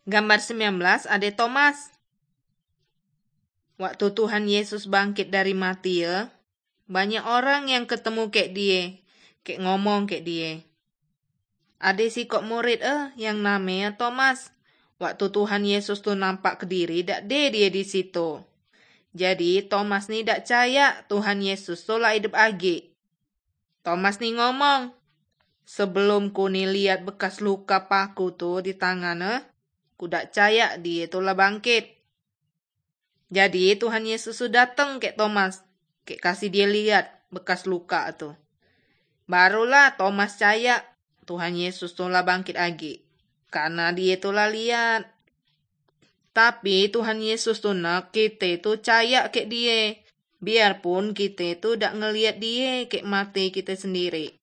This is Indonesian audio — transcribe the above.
Gambar 19 ada Thomas. Waktu Tuhan Yesus bangkit dari mati ya, banyak orang yang ketemu kayak dia, kayak ngomong kayak dia. Ada si kok murid yang namanya Thomas. Waktu Tuhan Yesus tuh nampak ke diri, dak dia di situ. Jadi Thomas nih dak percaya Tuhan Yesus tuh lah hidup lagi. Thomas nih ngomong, sebelum ku nih lihat bekas luka paku tuh di tangan, ku dak percaya dia tuh lah bangkit. Jadi Tuhan Yesus sudah datang kayak Thomas, kayak kasih dia lihat bekas luka tuh. Barulah Thomas percaya Tuhan Yesus tuh lah bangkit lagi. Karena dia tuh lah lihat. Tapi Tuhan Yesus tuh nak kita tuh percaya kayak dia. Biarpun kita tuh dak ngelihat dia kayak mati kita sendiri.